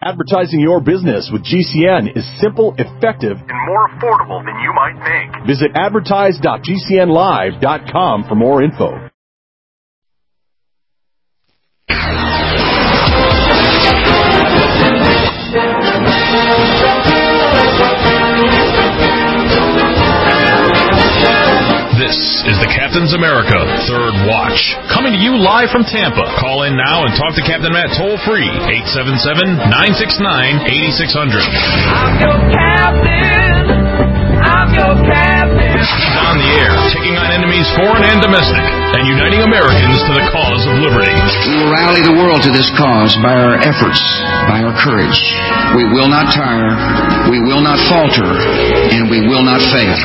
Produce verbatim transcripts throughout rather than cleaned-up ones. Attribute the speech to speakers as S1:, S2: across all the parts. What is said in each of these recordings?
S1: Advertising your business with G C N is simple, effective, and more affordable than you might think. Visit advertise dot g c n live dot com for more info.
S2: This is the Captain's America Third Watch, coming to you live from Tampa. Call in now and talk to Captain Matt toll-free, eight seven seven, nine six nine, eight six zero zero.
S3: I'm your captain. I'm your captain.
S2: He's on the air, taking on enemies foreign and domestic, and uniting Americans to the cause of liberty.
S4: We will rally the world to this cause by our efforts, by our courage. We will not tire, we will not falter, and we will not fail.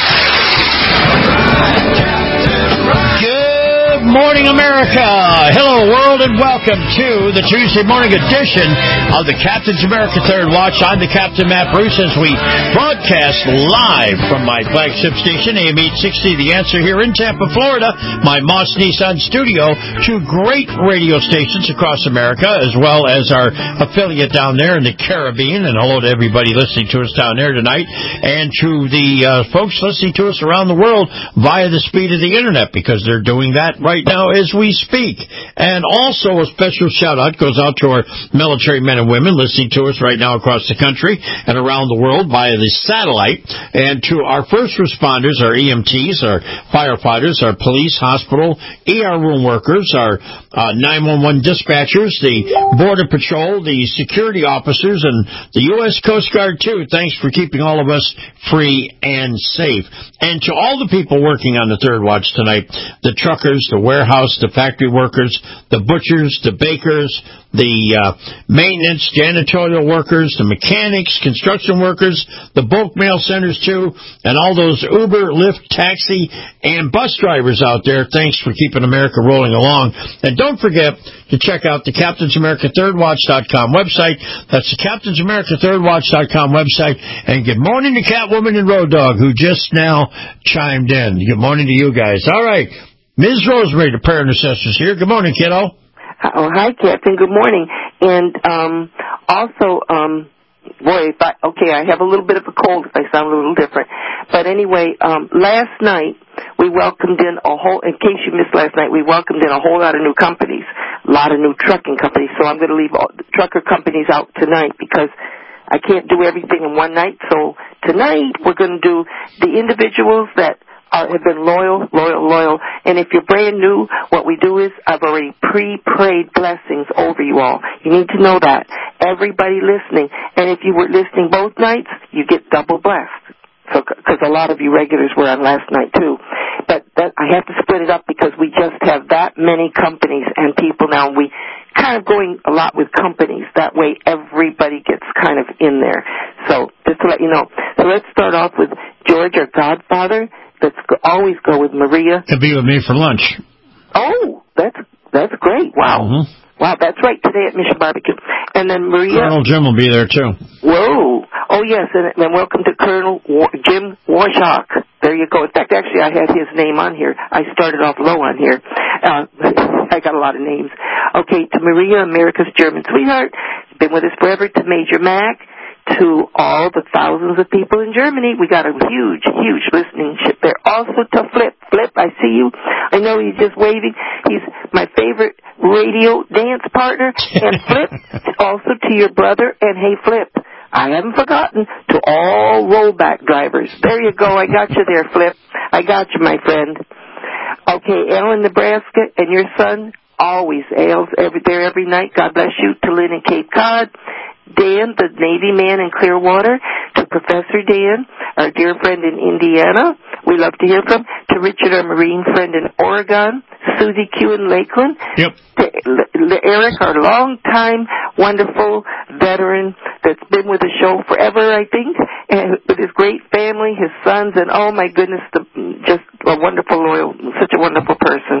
S5: Good morning, America. Hello, world, and welcome to the Tuesday morning edition of the Captain's America Third Watch. I'm the Captain, Matt Bruce, as we broadcast live from my flagship station, A M eight sixty, The Answer, here in Tampa, Florida, my Moss Nissan studio, two great radio stations across America, as well as our affiliate down there in the Caribbean. And hello to everybody listening to us down there tonight, and to the uh, folks listening to us around the world via the speed of the Internet, because they're doing that right now as we speak. And also a special shout-out goes out to our military men and women listening to us right now across the country and around the world via the satellite, and to our first responders, our E M Ts, our firefighters, our police, hospital, E R room workers, our uh, nine one one dispatchers, the Border Patrol, the security officers, and the U S Coast Guard, too. Thanks for keeping all of us free and safe. And to all the people working on the Third Watch tonight, the truckers, the warehouse, the factory workers, the butchers, the bakers, the uh, maintenance, janitorial workers, the mechanics, construction workers, the bulk mail centers, too, and all those Uber, Lyft, taxi, and bus drivers out there. Thanks for keeping America rolling along. And don't forget to check out the Captain's America Third Watch dot com website. That's the Captain's America Third Watch dot com website. And good morning to Catwoman and Road Dog, who just now chimed in. Good morning to you guys. All right. Miz Rosemary, the prayer intercessors here. Good morning, kiddo.
S6: Oh, hi, Captain. Good morning. And um, also, um, boy, if I, okay, I have a little bit of a cold if I sound a little different. But anyway, um, last night we welcomed in a whole, in case you missed last night, we welcomed in a whole lot of new companies, a lot of new trucking companies. So I'm going to leave all the trucker companies out tonight because I can't do everything in one night. So tonight we're going to do the individuals that Uh, have been loyal, loyal, loyal. And if you're brand new, what we do is I've already pre-prayed blessings over you all. You need to know that. Everybody listening. And if you were listening both nights, you get double blessed. So, because a lot of you regulars were on last night too. But that, I have to split it up because we just have that many companies and people now. We kind of going a lot with companies. That way everybody gets kind of in there. So just to let you know. So let's start off with George, our godfather. Let's go, always go with Maria.
S5: To be with me for lunch.
S6: Oh, that's that's great. Wow.
S5: Mm-hmm.
S6: Wow, that's right, today at Mission Barbecue. And then Maria.
S5: Colonel Jim will be there, too.
S6: Whoa. Oh, yes, and then welcome to Colonel War- Jim Warshock. There you go. In fact, actually, I had his name on here. I started off low on here. Uh, I got a lot of names. Okay, to Maria, America's German sweetheart. Been with us forever. To Major Mac. To all the thousands of people in Germany. We got a huge, huge listening ship there. Also to Flip. Flip, I see you. I know he's just waving. He's my favorite radio dance partner. And Flip, also to your brother. And hey, Flip, I haven't forgotten to all rollback drivers. There you go. I got you there, Flip. I got you, my friend. Okay, Alan, Nebraska, and your son, always Ales, every, there every night. God bless you. To Lynn and Cape Cod. Dan, the Navy man in Clearwater, to Professor Dan, our dear friend in Indiana, we love to hear from, to Richard, our Marine friend in Oregon, Susie Q in Lakeland,
S5: yep.
S6: to L- Eric, our long-time, wonderful veteran that's been with the show forever, I think, and with his great family, his sons, and oh my goodness, the, just a wonderful, loyal, such a wonderful person.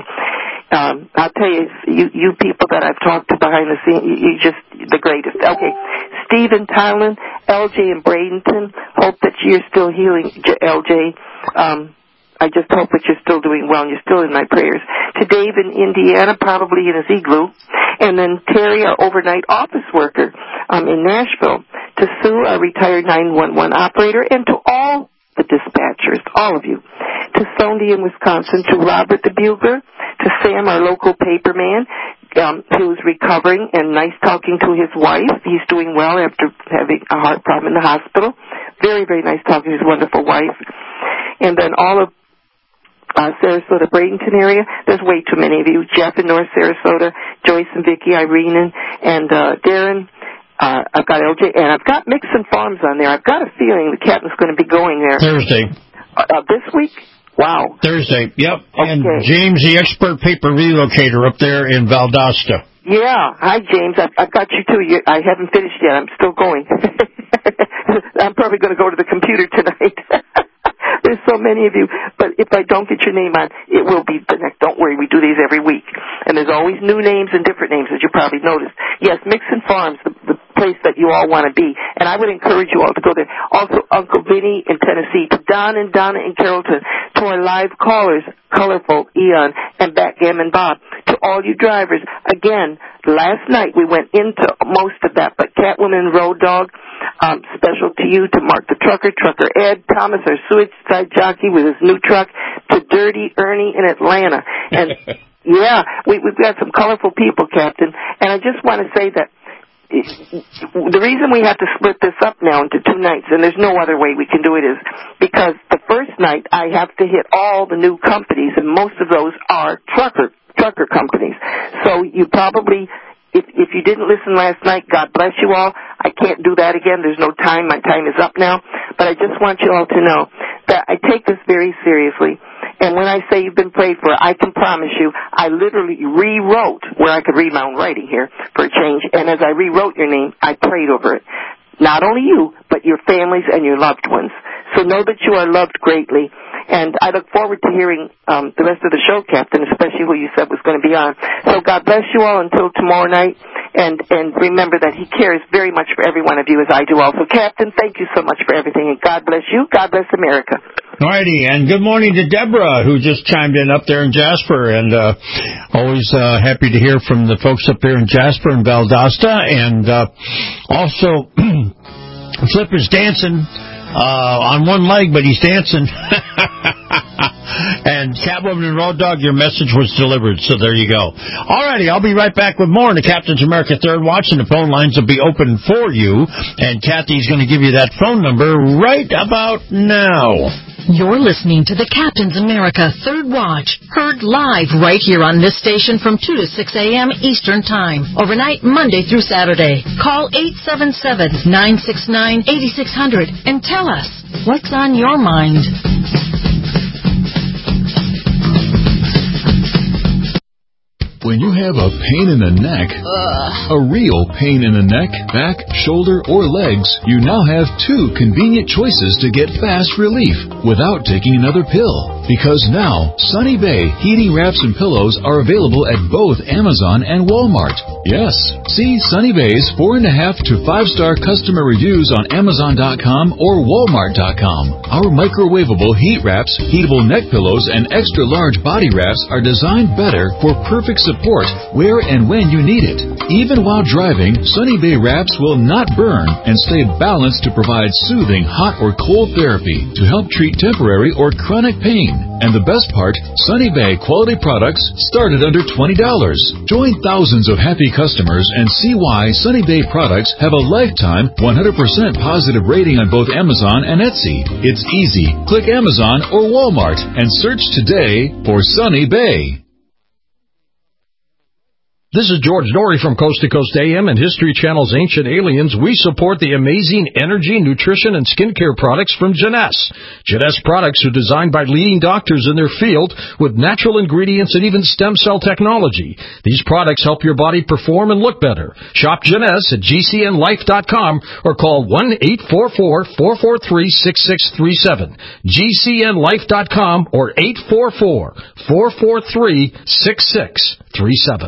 S6: Um, I'll tell you, you, you people that I've talked to behind the scenes, you, you just the greatest. Okay, Steve in Thailand, L J in Bradenton. Hope that you're still healing, L J. Um, I just hope that you're still doing well and you're still in my prayers. To Dave in Indiana, probably in his igloo. And then Terry, our overnight office worker um, in Nashville. To Sue, our retired nine one one operator. And to all the dispatchers, all of you. To Sondy in Wisconsin. To Robert the Bugler. To Sam, our local paper man. Um, who's recovering, and nice talking to his wife. He's doing well after having a heart problem in the hospital. Very, very nice talking to his wonderful wife. And then all of uh, Sarasota, Bradenton area, there's way too many of you. Jeff in North Sarasota, Joyce and Vicki, Irene, and, and uh, Darren. Uh, I've got L J, and I've got Mixon Farms on there. I've got a feeling the captain's going to be going there.
S5: Thursday.
S6: Uh, uh, this week? Wow.
S5: Thursday, yep.
S6: Okay.
S5: And James, the expert paper relocator up there in Valdosta.
S6: Yeah. Hi, James. I've, I've got you, too. You, I haven't finished yet. I'm still going. I'm probably going to go to the computer tonight. There's so many of you. But if I don't get your name on, it will be the next. Don't worry. We do these every week. And there's always new names and different names, as you probably noticed. Yes, Mixon Farms, the, the place that you all want to be. And I would encourage you all to go there. Also, Uncle Vinny in Tennessee, to Don and Donna in Carrollton, to our live callers, Colorful, Eon, and Backgammon Bob, to all you drivers. Again, last night we went into most of that, but Catwoman and Road Dog, um, special to you, to Mark the Trucker, Trucker Ed, Thomas, our suicide jockey with his new truck, to Dirty Ernie in Atlanta. And, yeah, we, we've got some colorful people, Captain. And I just want to say that the reason we have to split this up now into two nights, and there's no other way we can do it, is because the first night I have to hit all the new companies, and most of those are trucker trucker companies. So you probably, if if you didn't listen last night, God bless you all. I can't do that again. There's no time. My time is up now. But I just want you all to know that I take this very seriously. And when I say you've been prayed for, I can promise you, I literally rewrote, where I could read my own writing here for a change, and as I rewrote your name, I prayed over it. Not only you, but your families and your loved ones. So know that you are loved greatly. And I look forward to hearing um, the rest of the show, Captain, especially who you said was going to be on. So God bless you all until tomorrow night. And, and remember that he cares very much for every one of you, as I do also. Captain, thank you so much for everything. And God bless you. God bless America.
S5: All righty. And good morning to Deborah, who just chimed in up there in Jasper. And uh, always uh, happy to hear from the folks up there in Jasper and Valdosta. And uh, also, Flipper's dancing uh, on one leg, but he's dancing. And Catwoman and Road Dog, your message was delivered, so there you go. All righty, I'll be right back with more in the Captain's America Third Watch, and the phone lines will be open for you. And Kathy's going to give you that phone number right about now.
S7: You're listening to the Captain's America Third Watch, heard live right here on this station from two to six a.m. Eastern Time, overnight Monday through Saturday. Call eight seven seven, nine six nine, eight six zero zero and tell us what's on your mind.
S1: When you have a pain in the neck, Ugh. a real pain in the neck, back, shoulder, or legs, you now have two convenient choices to get fast relief without taking another pill. Because now, Sunny Bay heating wraps and pillows are available at both Amazon and Walmart. Yes, see Sunny Bay's four and a half to five star customer reviews on Amazon dot com or Walmart dot com. Our microwavable heat wraps, heatable neck pillows, and extra large body wraps are designed better for perfect support where and when you need it. Even while driving, Sunny Bay wraps will not burn and stay balanced to provide soothing hot or cold therapy to help treat temporary or chronic pain. And the best part, Sunny Bay quality products start at under twenty dollars. Join thousands of happy customers and see why Sunny Bay products have a lifetime one hundred percent positive rating on both Amazon and Etsy. It's easy. Click Amazon or Walmart and search today for Sunny Bay.
S8: This is George Norrie from Coast to Coast A M and History Channel's Ancient Aliens. We support the amazing energy, nutrition, and skincare products from Jeunesse. Jeunesse products are designed by leading doctors in their field with natural ingredients and even stem cell technology. These products help your body perform and look better. Shop Jeunesse at G C N life dot com or call one eight four four, four four three, six six three seven. G C N life dot com or eight four four, four four three, six six three seven.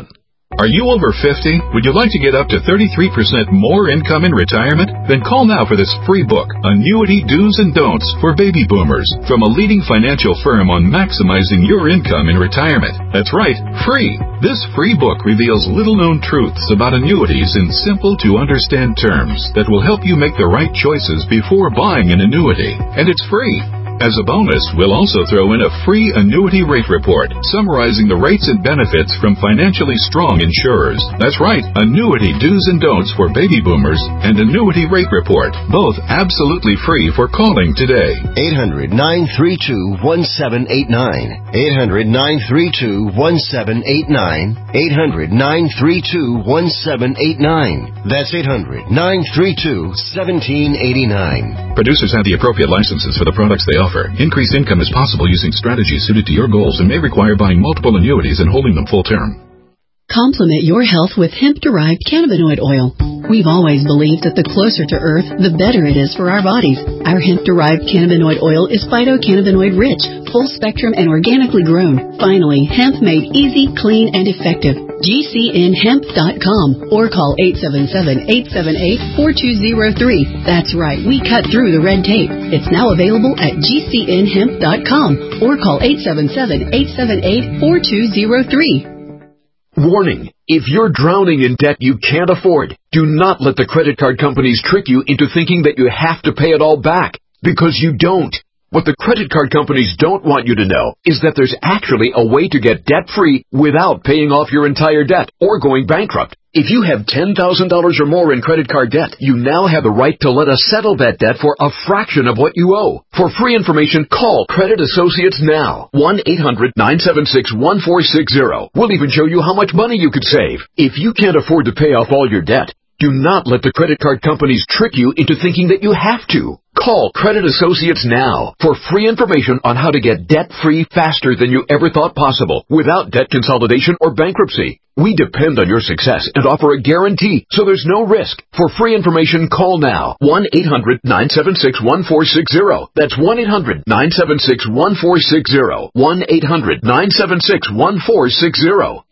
S1: Are you over fifty? Would you like to get up to thirty-three percent more income in retirement? Then call now for this free book, Annuity Do's and Don'ts for Baby Boomers, from a leading financial firm on maximizing your income in retirement. That's right, free. This free book reveals little-known truths about annuities in simple-to-understand terms that will help you make the right choices before buying an annuity. And it's free. As a bonus, we'll also throw in a free annuity rate report summarizing the rates and benefits from financially strong insurers. That's right, Annuity Do's and Don'ts for Baby Boomers and Annuity Rate Report, both absolutely free for calling today.
S9: eight hundred, nine three two, one seven eight nine. eight hundred, nine three two, one seven eight nine. eight hundred, nine three two, one seven eight nine. That's eight hundred, nine three two, one seven eight nine.
S1: Producers have the appropriate licenses for the products they offer. Increased income is possible using strategies suited to your goals and may require buying multiple annuities and holding them full term.
S10: Complement your health with hemp-derived cannabinoid oil. We've always believed that the closer to Earth, the better it is for our bodies. Our hemp-derived cannabinoid oil is phytocannabinoid-rich, full-spectrum, and organically grown. Finally, hemp made easy, clean, and effective. G C N hemp dot com or call eight seven seven, eight seven eight, four two zero three. That's right, we cut through the red tape. It's now available at G C N hemp dot com or call eight seven seven, eight seven eight, four two zero three.
S11: Warning, if you're drowning in debt you can't afford, do not let the credit card companies trick you into thinking that you have to pay it all back, because you don't. What the credit card companies don't want you to know is that there's actually a way to get debt-free without paying off your entire debt or going bankrupt. If you have ten thousand dollars or more in credit card debt, you now have the right to let us settle that debt for a fraction of what you owe. For free information, call Credit Associates now. one eight hundred, nine seven six, one four six zero. We'll even show you how much money you could save. If you can't afford to pay off all your debt, do not let the credit card companies trick you into thinking that you have to. Call Credit Associates now for free information on how to get debt-free faster than you ever thought possible without debt consolidation or bankruptcy. We depend on your success and offer a guarantee, so there's no risk. For free information, call now. one eight hundred, nine seven six, one four six zero. That's one eight hundred, nine seven six, one four six zero. one eight hundred, nine seven six, one four six zero.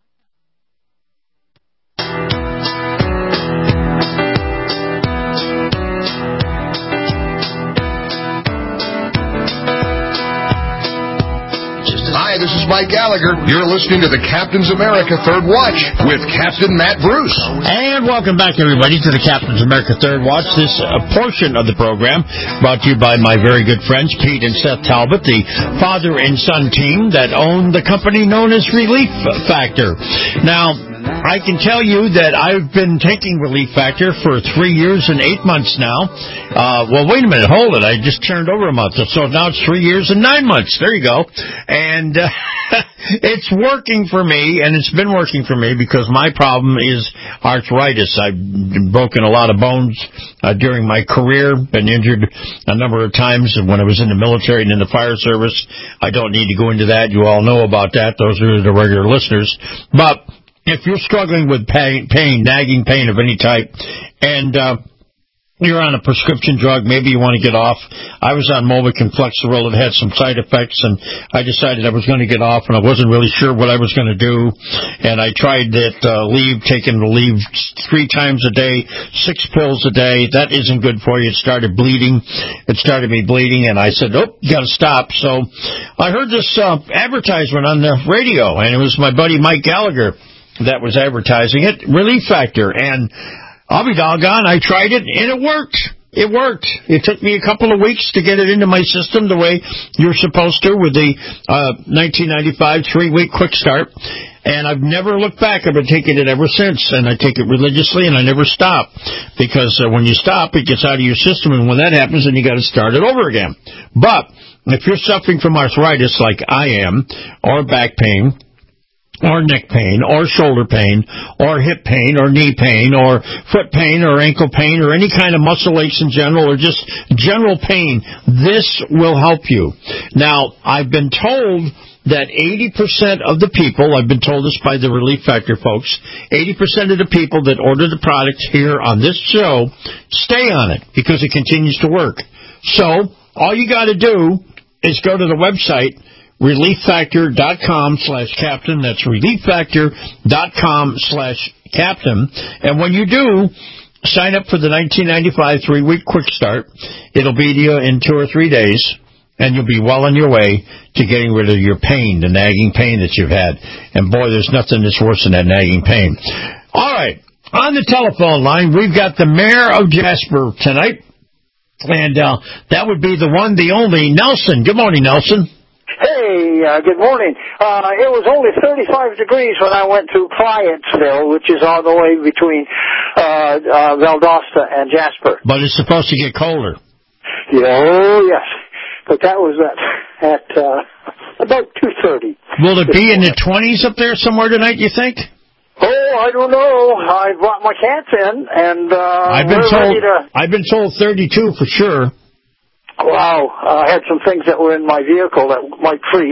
S12: Hi, this is Mike Gallagher. You're listening to the Captain's America Third Watch with Captain Matt Bruce.
S5: And welcome back, everybody, to the Captain's America Third Watch. This uh, portion of the program brought to you by my very good friends, Pete and Seth Talbot, the father and son team that own the company known as Relief Factor. Now, I can tell you that I've been taking Relief Factor for three years and eight months now. Uh, well, wait a minute. Hold it. I just turned over a month. So now it's three years and nine months. There you go. And uh, it's working for me, and it's been working for me because my problem is arthritis. I've broken a lot of bones uh, during my career, been injured a number of times when I was in the military and in the fire service. I don't need to go into that. You all know about that. Those are the regular listeners. But if you're struggling with pain, pain, nagging pain of any type, and uh, you're on a prescription drug, maybe you want to get off. I was on Movic and Flexeril. It had some side effects, and I decided I was going to get off, and I wasn't really sure what I was going to do. And I tried that uh, leave, taking the leave three times a day, six pills a day. That isn't good for you. It started bleeding. It started me bleeding, and I said, oh, you got to stop. So I heard this uh, advertisement on the radio, and it was my buddy Mike Gallagher that was advertising it, Relief Factor. And I'll be doggone, I tried it, and it worked. It worked. It took me a couple of weeks to get it into my system the way you're supposed to with the uh, nineteen ninety-five three-week quick start. And I've never looked back. I've been taking it ever since, and I take it religiously, and I never stop. Because uh, when you stop, it gets out of your system, and when that happens, then you got to start it over again. But if you're suffering from arthritis like I am, or back pain, or neck pain, or shoulder pain, or hip pain, or knee pain, or foot pain, or ankle pain, or any kind of muscle aches in general, or just general pain, this will help you. Now, I've been told that eighty percent of the people, I've been told this by the Relief Factor folks, eighty percent of the people that order the product here on this show stay on it because it continues to work. So, all you got to do is go to the website, relieffactor.com slash captain. That's relieffactor.com slash captain. And when you do, sign up for the nineteen ninety-five three-week quick start. It'll be to you in two or three days, and you'll be well on your way to getting rid of your pain, the nagging pain that you've had. And, boy, there's nothing that's worse than that nagging pain. All right. On the telephone line, we've got the mayor of Jasper tonight, and uh, that would be the one, the only, Nelson. Good morning, Nelson.
S13: Hey, uh, good morning. Uh, it was only thirty-five degrees when I went to Clientsville, which is all the way between uh, uh, Valdosta and Jasper.
S5: But it's supposed to get colder.
S13: Yeah, oh, yes. But that was at, at uh, about two thirty.
S5: Will it be in the twenties up there somewhere tonight, you think?
S13: Oh, I don't know. I brought my cats in, and uh,
S5: I've been
S13: we're
S5: told.
S13: ready to...
S5: I've been told thirty-two for sure.
S13: Wow, uh, I had some things that were in my vehicle that might freeze.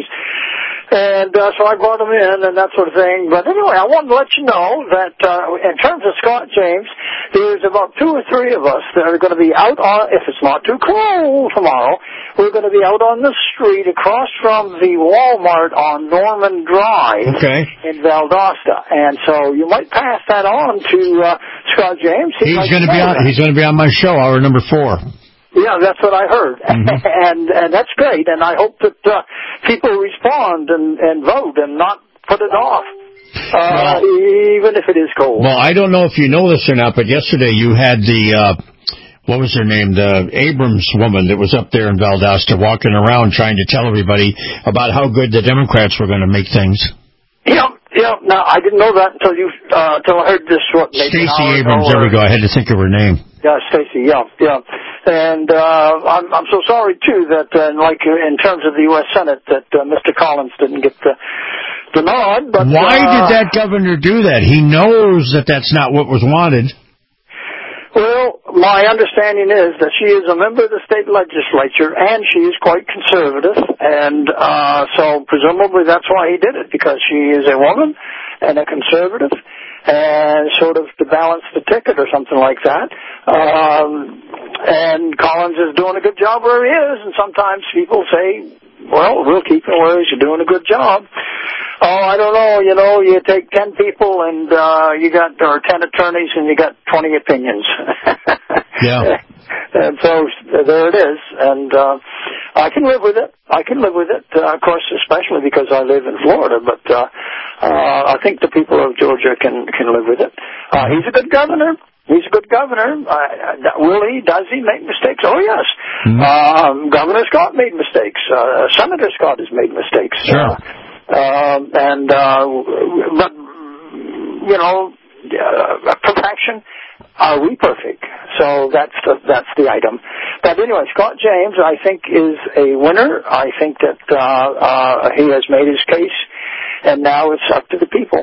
S13: And uh, so I brought them in and that sort of thing. But anyway, I wanted to let you know that uh, in terms of Scott James, there's about two or three of us that are going to be out on, if it's not too cold tomorrow, we're going to be out on the street across from the Walmart on Norman Drive
S5: okay.
S13: in Valdosta. And so you might pass that on to uh, Scott James. He
S5: he's going to be on. He's going to be on my show, hour number four.
S13: Yeah, that's what I heard, mm-hmm. and and that's great. And I hope that uh, people respond and, and vote and not put it off, uh, well, even if it is cold.
S5: Well, I don't know if you know this or not, but yesterday you had the uh, what was her name, the Abrams woman that was up there in Valdosta walking around trying to tell everybody about how good the Democrats were going to make things.
S13: Yeah, yeah. Now I didn't know that until you uh, until I heard this. What?
S5: Stacey Abrams. There we go. I had to think of her name.
S13: Yeah, Stacey. Yeah, yeah. And uh, I'm, I'm so sorry, too, that, uh, like, in terms of the U S Senate, that uh, Mister Collins didn't get the, the nod. But
S5: why
S13: uh,
S5: did that governor do that? He knows that that's not what was wanted.
S13: Well, my understanding is that she is a member of the state legislature, and she is quite conservative. And uh, so presumably that's why he did it, because she is a woman and a conservative. And sort of to balance the ticket or something like that. Um, and Collins is doing a good job where he is, and sometimes people say, well, we'll keep him where he's doing a good job. Oh, I don't know, you know, you take ten people and uh, you got, or ten attorneys and you got twenty opinions.
S5: Yeah.
S13: And so there it is, and uh, I can live with it. I can live with it, uh, of course, especially because I live in Florida, but uh, uh, I think the people of Georgia can, can live with it. Uh, he's a good governor. He's a good governor. Uh, will he? Does he make mistakes? Oh, yes. Mm-hmm. Um, Governor Scott made mistakes. Uh, Senator Scott has made mistakes.
S5: Sure.
S13: Uh, uh, and, uh, but, you know, uh, perfection. Are we perfect? So that's the, that's the item. But anyway, Scott James, I think, is a winner. I think that uh, uh, he has made his case, and now it's up to the people.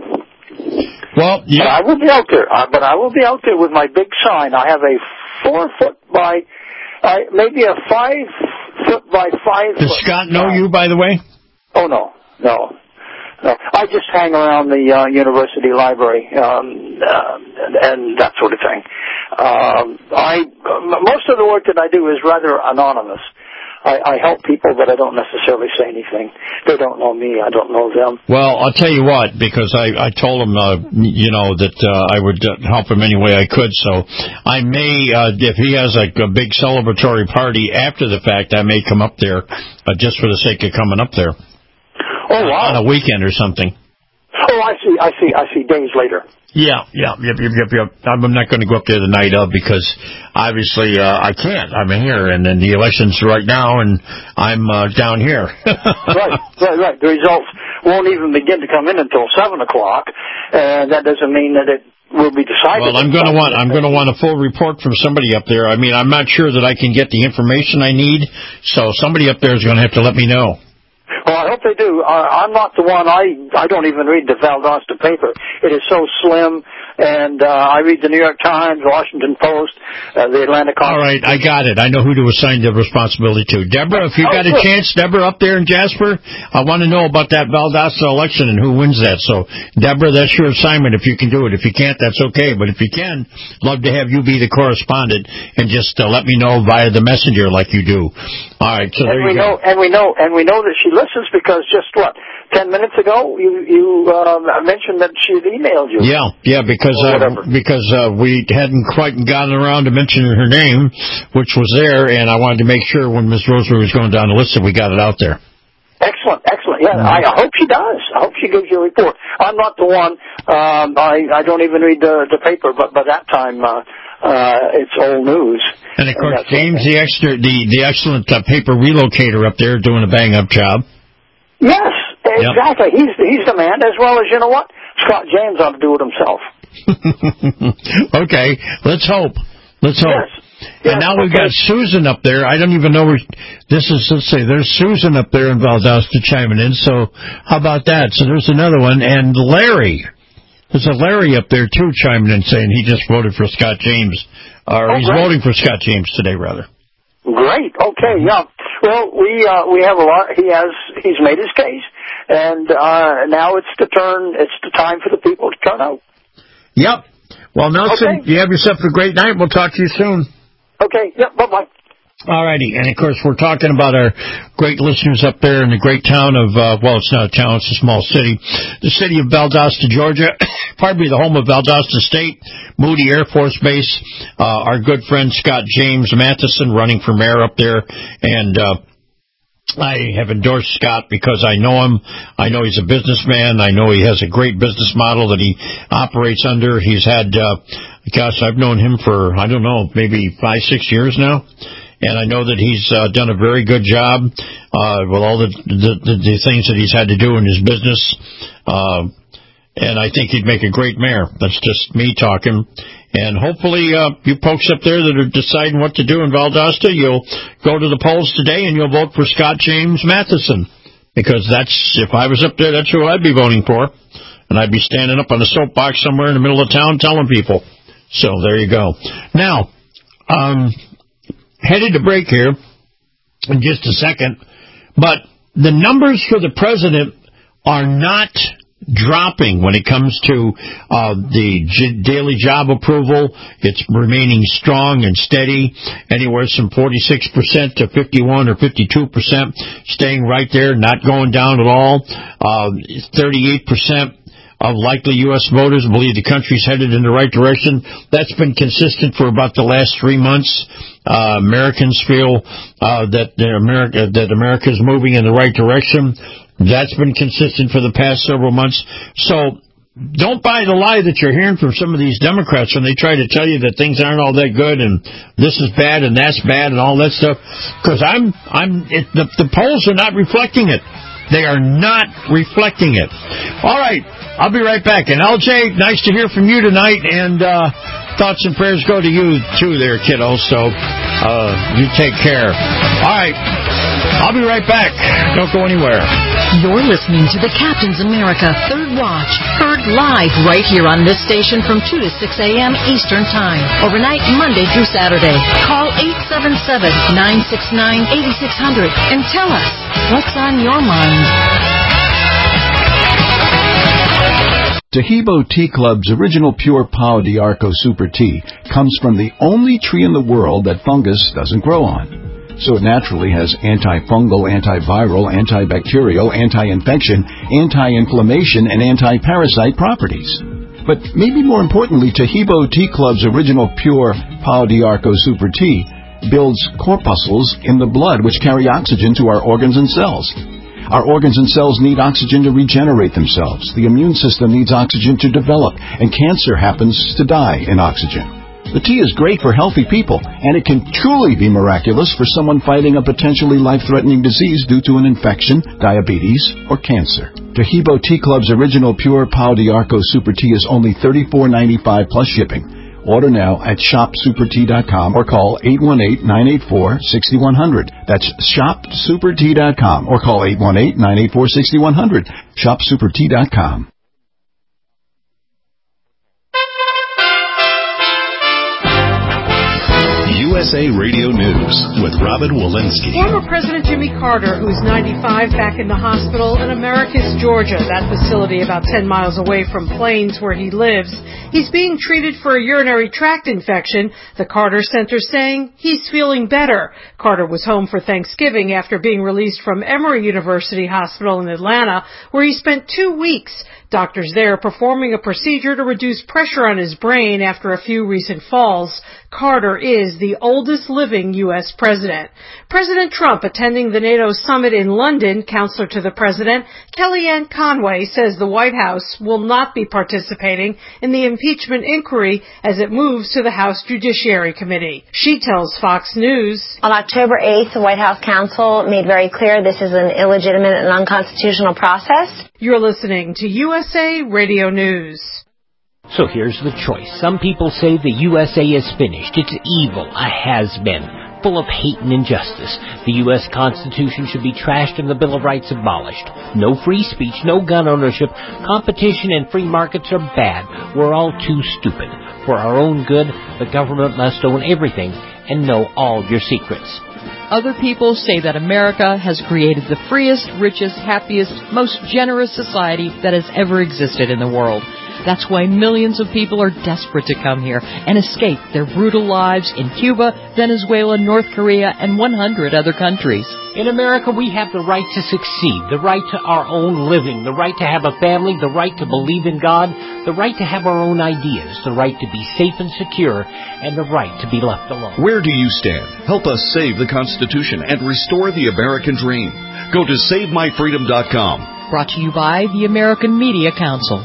S5: Well, yeah.
S13: But I will be out there. Uh, but I will be out there with my big sign. I have a four foot by, uh, maybe a five foot by five.
S5: Does
S13: foot
S5: Scott know
S13: sign.
S5: you, by the way?
S13: Oh no, no. No, I just hang around the uh, university library um, uh, and, and that sort of thing. Um, I most of the work that I do is rather anonymous. I, I help people, but I don't necessarily say anything. They don't know me. I don't know them.
S5: Well, I'll tell you what, because I, I told him, uh, you know, that uh, I would uh, help him any way I could. So I may, uh, if he has like a big celebratory party after the fact, I may come up there uh, just for the sake of coming up there.
S13: Oh, wow.
S5: On a weekend or something.
S13: Oh, I see, I see, I see, days later.
S5: Yeah, yeah, yep, yep, yep, yep. I'm not going to go up there the night of because obviously uh, I can't. I'm here, and then the election's right now, and I'm uh, down here.
S13: Right, right, right. The results won't even begin to come in until seven o'clock, and that doesn't mean that it will be decided.
S5: Well, I'm going to want I'm going to want a full report from somebody up there. I mean, I'm not sure that I can get the information I need, so somebody up there is going to have to let me know.
S13: Well, I hope they do. Uh, I'm not the one. I I don't even read the Valdosta paper. It is so slim, and uh, I read the New York Times, Washington Post, uh, the Atlanta Conference.
S5: All right, I got it. I know who to assign the responsibility to. Deborah, if you got a chance, Deborah, up there in Jasper, I want to know about that Valdosta election and who wins that. So, Deborah, that's your assignment if you can do it. If you can't, that's okay. But if you can, love to have you be the correspondent and just uh, let me know via the messenger like you do. All right, so there
S13: and we
S5: you go.
S13: know, and we know, and we know that she listens because just what ten minutes ago you you uh, mentioned that she had emailed you.
S5: Yeah, yeah, because uh, because uh, we hadn't quite gotten around to mentioning her name, which was there, and I wanted to make sure when Miz Roseberry was going down the list that we got it out there.
S13: Excellent, excellent. Yeah, I, I hope she does. I hope she gives you a report. I'm not the one. Um, I I don't even read the the paper, but by that time uh, uh, it's old news.
S5: And of course, and James, the extra, the the excellent uh, paper relocator up there, doing a bang up job.
S13: Yes, exactly. Yep. He's he's the man. As well as, you know what, Scott James ought to do it himself.
S5: Okay, let's hope. Let's hope.
S13: Yes.
S5: And
S13: yes,
S5: now we've
S13: okay.
S5: got Susan up there. I don't even know where this is. Let's say there's Susan up there in Valdosta chiming in. So how about that? So there's another one. And Larry. There's a Larry up there, too, chiming in saying he just voted for Scott James. Or
S13: oh,
S5: he's
S13: great.
S5: voting for Scott James today, rather.
S13: Great. Okay. Yeah. Well, we uh, we have a lot. He has he's made his case, and uh, now it's the turn. It's the time for the people to turn out.
S5: Yep. Well, Nelson,
S13: okay.
S5: You have yourself a great night. We'll talk to you soon.
S13: Okay. Yep. Bye bye.
S5: All righty. And, of course, we're talking about our great listeners up there in the great town of, uh, well, it's not a town, it's a small city, the city of Valdosta, Georgia, pardon me, the home of Valdosta State, Moody Air Force Base, uh, our good friend Scott James Matheson running for mayor up there, and uh, I have endorsed Scott because I know him. I know he's a businessman. I know he has a great business model that he operates under. He's had, uh, gosh, I've known him for, I don't know, maybe five, six years now. And I know that he's uh, done a very good job uh, with all the, the, the, the things that he's had to do in his business. Uh, and I think he'd make a great mayor. That's just me talking. And hopefully uh, you folks up there that are deciding what to do in Valdosta, you'll go to the polls today and you'll vote for Scott James Matheson. Because that's, if I was up there, that's who I'd be voting for. And I'd be standing up on a soapbox somewhere in the middle of town telling people. So there you go. Now, um... headed to break here in just a second, but the numbers for the president are not dropping when it comes to uh, the j- daily job approval. It's remaining strong and steady, anywhere from forty-six percent to fifty-one or fifty-two percent, staying right there, not going down at all. Uh, thirty-eight percent of likely U S voters believe the country's headed in the right direction. That's been consistent for about the last three months. Uh, Americans feel uh, that America that America is moving in the right direction. That's been consistent for the past several months. So don't buy the lie that you're hearing from some of these Democrats when they try to tell you that things aren't all that good and this is bad and that's bad and all that stuff. Because I'm I'm it, the the polls are not reflecting it. They are not reflecting it. All right, I'll be right back. And L J, nice to hear from you tonight, and uh, thoughts and prayers go to you, too, there, kiddo. So uh, you take care. All right, I'll be right back. Don't go anywhere.
S7: You're listening to the Captain's America Third Watch, heard live right here on this station from two to six a.m. Eastern Time, overnight Monday through Saturday. Call eight seven seven, nine six nine, eight six zero zero and tell us what's on your mind.
S14: Tahibo Tea Club's original pure Pau d'Arco Super Tea comes from the only tree in the world that fungus doesn't grow on. So it naturally has antifungal, antiviral, antibacterial, anti-infection, anti-inflammation, and anti-parasite properties. But maybe more importantly, Tahibo Tea Club's original pure Pau d'Arco Super Tea builds corpuscles in the blood which carry oxygen to our organs and cells. Our organs and cells need oxygen to regenerate themselves. The immune system needs oxygen to develop, and cancer happens to die in oxygen. The tea is great for healthy people, and it can truly be miraculous for someone fighting a potentially life-threatening disease due to an infection, diabetes, or cancer. Tahibo Tea Club's original pure Pau d'Arco Super Tea is only thirty-four ninety-five plus shipping. Order now at shop super tea dot com or call eight one eight, nine eight four, six one zero zero. That's shop super tea dot com or call eight one eight, nine eight four, six one zero zero. shop super tea dot com.
S1: S A Radio News with Robin Walensky.
S15: Former President Jimmy Carter, who's ninety-five, back in the hospital in Americus, Georgia, that facility about ten miles away from Plains where he lives. He's being treated for a urinary tract infection. The Carter Center saying he's feeling better. Carter was home for Thanksgiving after being released from Emory University Hospital in Atlanta, where he spent two weeks. Doctors there performing a procedure to reduce pressure on his brain after a few recent falls. Carter is the oldest living U S president. President Trump attending the NATO summit in London, counselor to the president, Kellyanne Conway, says the White House will not be participating in the impeachment inquiry as it moves to the House Judiciary Committee. She tells Fox News.
S16: On October eighth, the White House counsel made very clear this is an illegitimate and unconstitutional process.
S15: You're listening to U S A Radio News.
S17: So here's the choice. Some people say the U S A is finished. It's evil, a has-been, full of hate and injustice. The U S Constitution should be trashed and the Bill of Rights abolished. No free speech, no gun ownership. Competition and free markets are bad. We're all too stupid. For our own good, the government must own everything and know all your secrets.
S18: Other people say that America has created the freest, richest, happiest, most generous society that has ever existed in the world. That's why millions of people are desperate to come here and escape their brutal lives in Cuba, Venezuela, North Korea, and one hundred other countries.
S17: In America, we have the right to succeed, the right to our own living, the right to have a family, the right to believe in God, the right to have our own ideas, the right to be safe and secure, and the right to be left alone.
S1: Where do you stand? Help us save the Constitution and restore the American dream. Go to save my freedom dot com.
S18: Brought to you by the American Media Council.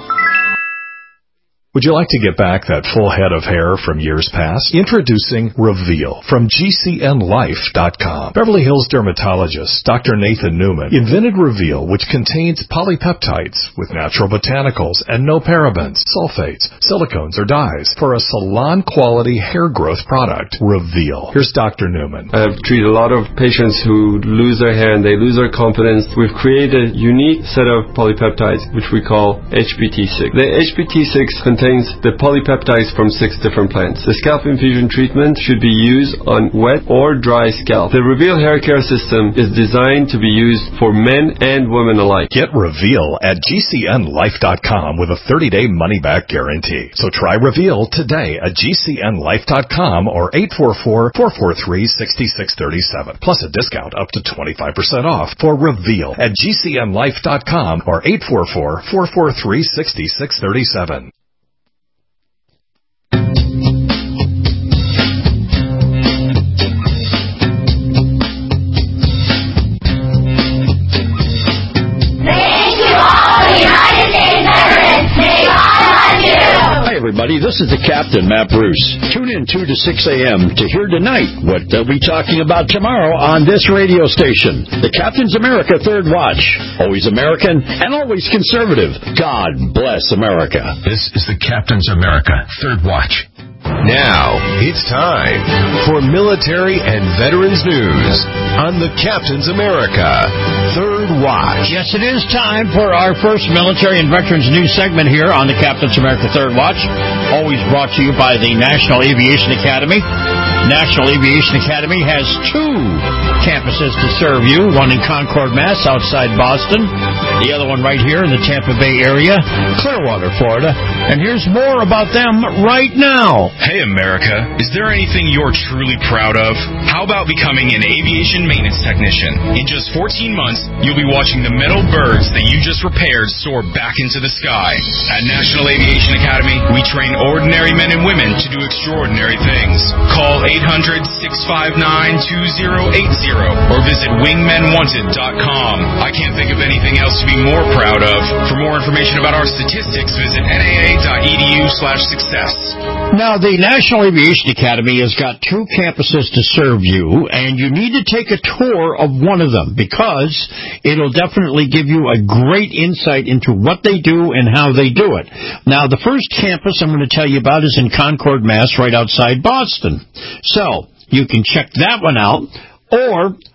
S19: Would you like to get back that full head of hair from years past? Introducing Reveal from G C N life dot com. Beverly Hills dermatologist Doctor Nathan Newman invented Reveal, which contains polypeptides with natural botanicals and no parabens, sulfates, silicones, or dyes for a salon-quality hair growth product. Reveal. Here's Doctor Newman.
S20: I have treated a lot of patients who lose their hair and they lose their confidence. We've created a unique set of polypeptides, which we call H P T six. The H P T six contains the polypeptides from six different plants. The scalp infusion treatment should be used on wet or dry scalp. The Reveal hair care system is designed to be used for men and women alike.
S19: Get Reveal at G C N life dot com with a thirty-day money-back guarantee. So try Reveal today at G C N life dot com or eight four four, four four three, six six three seven. Plus a discount up to twenty-five percent off for Reveal at G C N life dot com or eight four four, four four three, six six three seven.
S5: Everybody, this is the Captain, Matt Bruce. Tune in two to six a.m. to hear tonight what they'll be talking about tomorrow on this radio station. The Captain's America Third Watch. Always American and always conservative. God bless America.
S1: This is the Captain's America Third Watch. Now, it's time for military and veterans news on the Captain's America Third Watch.
S5: Yes, it is time for our first military and veterans news segment here on the Captain's America Third Watch. Always brought to you by the National Aviation Academy. National Aviation Academy has two campuses to serve you, one in Concord, Mass, outside Boston, the other one right here in the Tampa Bay area, Clearwater, Florida. And here's more about them right now.
S2: Hey, America, is there anything you're truly proud of? How about becoming an aviation maintenance technician? In just fourteen months, you'll be watching the metal birds that you just repaired soar back into the sky. At National Aviation Academy, we train ordinary men and women to do extraordinary things. Call eight hundred, six five nine, two zero eight zero or visit wingmen wanted dot com. I can't think of anything else to be more proud of. For more information about our statistics, visit N A A dot E D U slash success.
S5: Now, the National Aviation Academy has got two campuses to serve you, and you need to take a tour of one of them because it'll definitely give you a great insight into what they do and how they do it. Now, the first campus I'm going to tell you about is in Concord, Mass, right outside Boston. So, you can check that one out, or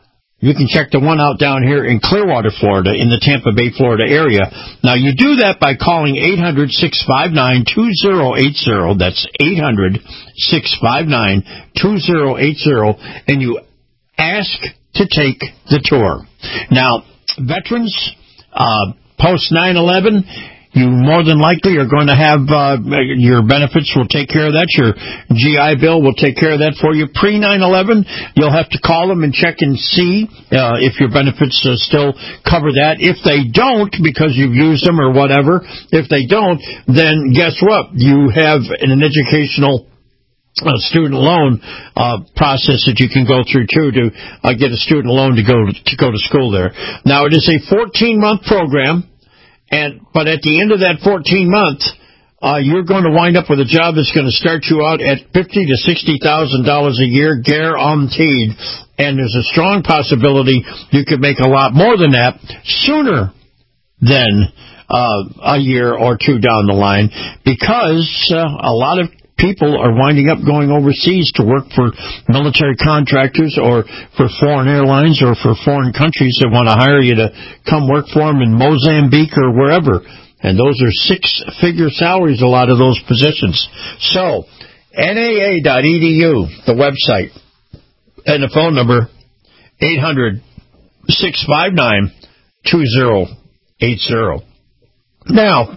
S5: you can check the one out down here in Clearwater, Florida, in the Tampa Bay, Florida area. Now, you do that by calling eight hundred, six five nine, two zero eight zero. That's eight hundred, six five nine, two zero eight zero, and you ask to take the tour. Now, veterans, uh, post nine eleven, you more than likely are going to have uh, your benefits will take care of that. Your G I Bill will take care of that for you. Pre nine eleven, you'll have to call them and check and see uh, if your benefits uh, still cover that. If they don't, because you've used them or whatever, if they don't, then guess what? You have an educational a student loan uh, process that you can go through too to uh, get a student loan to go to go to school there. Now, it is a fourteen month program. And but at the end of that fourteen months, uh, you're going to wind up with a job that's going to start you out at fifty to sixty thousand dollars a year, guaranteed. And there's a strong possibility you could make a lot more than that sooner than uh, a year or two down the line, because uh, a lot of people are winding up going overseas to work for military contractors or for foreign airlines or for foreign countries that want to hire you to come work for them in Mozambique or wherever. And those are six-figure salaries, a lot of those positions. So, N A A dot E D U, the website, and the phone number, eight hundred, six five nine, two zero eight zero. Now,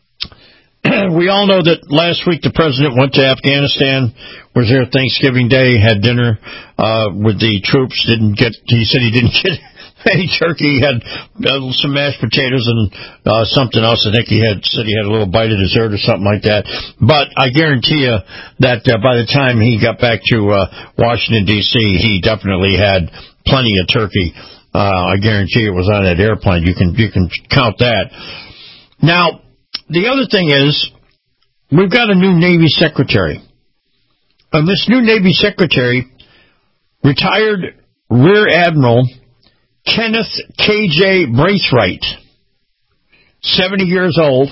S5: we all know that last week the president went to Afghanistan, was there Thanksgiving Day, had dinner uh, with the troops, didn't get, he said he didn't get any turkey, he had uh, some mashed potatoes and uh, something else. I think he had said he had a little bite of dessert or something like that. But I guarantee you that uh, by the time he got back to uh, Washington, D C, he definitely had plenty of turkey. Uh, I guarantee it was on that airplane. You can, you can count that. Now, the other thing is, we've got a new Navy Secretary. And this new Navy Secretary, retired Rear Admiral Kenneth K J Braithwaite, seventy years old.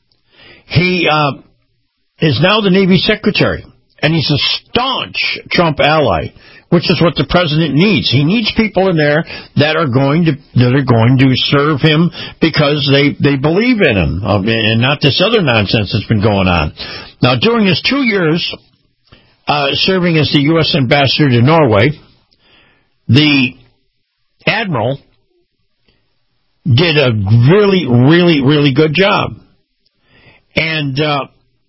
S5: He uh, is now the Navy Secretary, and he's a staunch Trump ally, which is what the president needs. He needs people in there that are going to that are going to serve him because they, they believe in him, um, and not this other nonsense that's been going on. Now, during his two years uh, serving as the U S ambassador to Norway, the admiral did a really, really, really good job. And uh,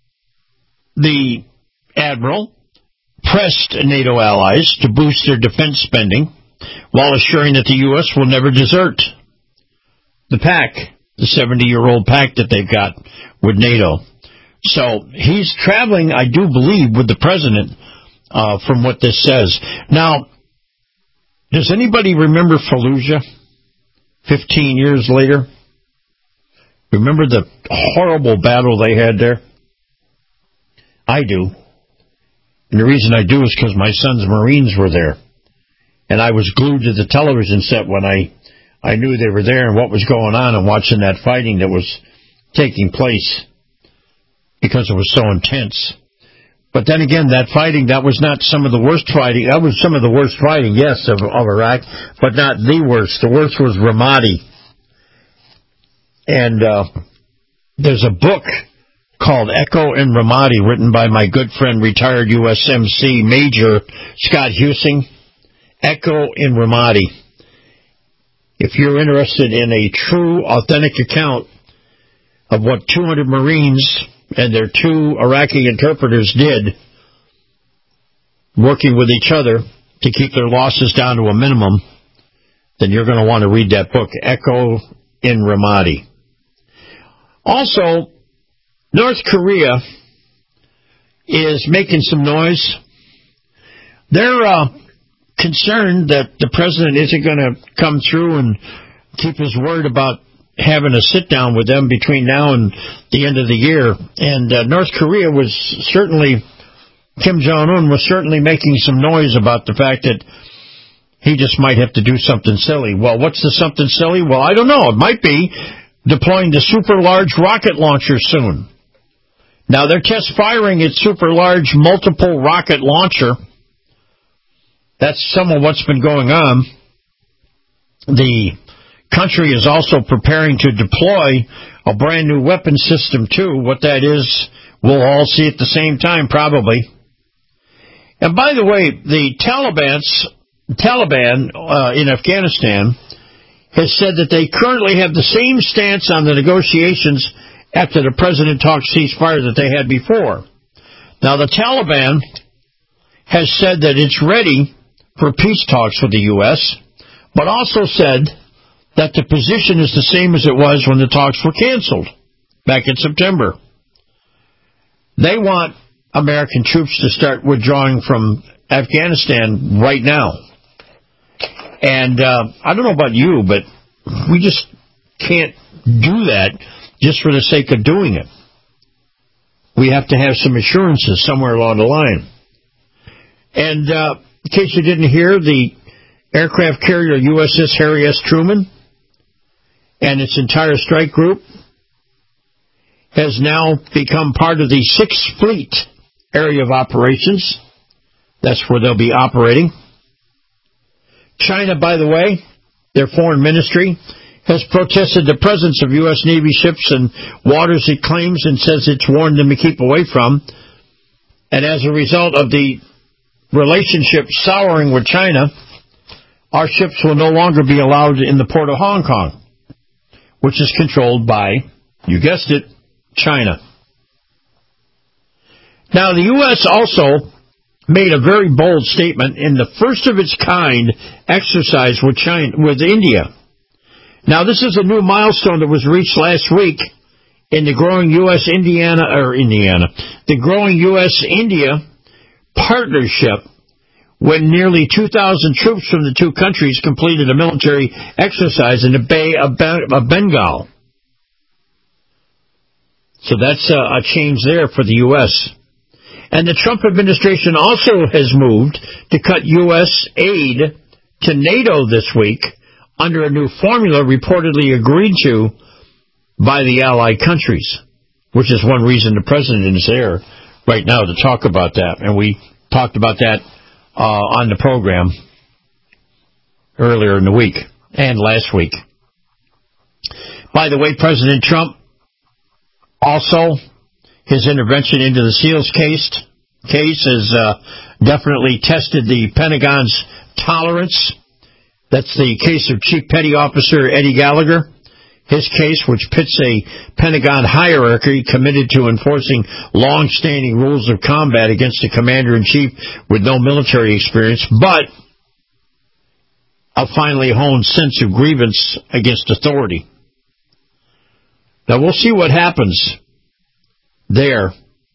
S5: the admiral pressed NATO allies to boost their defense spending while assuring that the U S will never desert the pact, the seventy-year-old pact that they've got with NATO. So he's traveling, I do believe, with the president uh, from what this says. Now, does anybody remember Fallujah fifteen years later? Remember the horrible battle they had there? I do. And the reason I do is because my son's Marines were there. And I was glued to the television set when I, I knew they were there and what was going on and watching that fighting that was taking place because it was so intense. But then again, that fighting, that was not some of the worst fighting. That was some of the worst fighting, yes, of, of Iraq, but not the worst. The worst was Ramadi. And uh, there's a book called Echo in Ramadi, written by my good friend, retired U S M C Major Scott Husing. Echo in Ramadi. If you're interested in a true, authentic account of what two hundred Marines and their two Iraqi interpreters did, working with each other to keep their losses down to a minimum, then you're going to want to read that book, Echo in Ramadi. Also, North Korea is making some noise. They're uh, concerned that the president isn't going to come through and keep his word about having a sit-down with them between now and the end of the year. And uh, North Korea was certainly, Kim Jong-un was certainly making some noise about the fact that he just might have to do something silly. Well, what's the something silly? Well, I don't know. It might be deploying the super large rocket launcher soon. Now, they're test firing its super large multiple rocket launcher. That's some of what's been going on. the country is also preparing to deploy a brand new weapon system, too. What that is, we'll all see at the same time, probably. And by the way, the Taliban's, Taliban uh, in Afghanistan has said that they currently have the same stance on the negotiations after the president talked ceasefire that they had before. Now, the Taliban has said that it's ready for peace talks with the U S, but also said that the position is the same as it was when the talks were canceled back in September. They want American troops to start withdrawing from Afghanistan right now. And uh, I don't know about you, but we just can't do that just for the sake of doing it. We have to have some assurances somewhere along the line. And uh, in case you didn't hear, the aircraft carrier U S S Harry S. Truman and its entire strike group has now become part of the Sixth Fleet area of operations. That's where they'll be operating. China, by the way, their foreign ministry, has protested the presence of U S. Navy ships in waters it claims and says it's warned them to keep away from. And as a result of the relationship souring with China, our ships will no longer be allowed in the port of Hong Kong, which is controlled by, you guessed it, China. Now, the U S also made a very bold statement in the first of its kind exercise with China, with India. Now, this is a new milestone that was reached last week in the growing U S Indiana or Indiana, the growing U S India partnership, when nearly two thousand troops from the two countries completed a military exercise in the Bay of Bengal. So that's a change there for the U S And the Trump administration also has moved to cut U S aid to NATO this week under a new formula reportedly agreed to by the allied countries, which is one reason the president is there right now to talk about that. And we talked about that uh, on the program earlier in the week and last week. By the way, President Trump also, his intervention into the SEALs case, case has uh, definitely tested the Pentagon's tolerance. That's the case of Chief Petty Officer Eddie Gallagher. His case, which pits a Pentagon hierarchy committed to enforcing long-standing rules of combat against a commander-in-chief with no military experience, but a finely honed sense of grievance against authority. Now, we'll see what happens there.